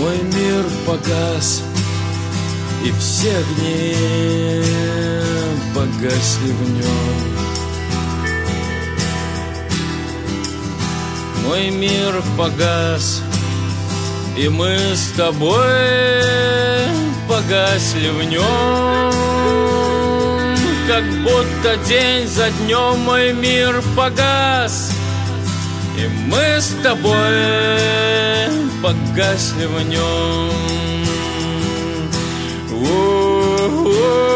Мой мир погас, и все огни погасли в нем. Мой мир погас, и мы с тобой погасли в нем. Как будто день за днем мой мир погас, и мы с тобой погасли в нем.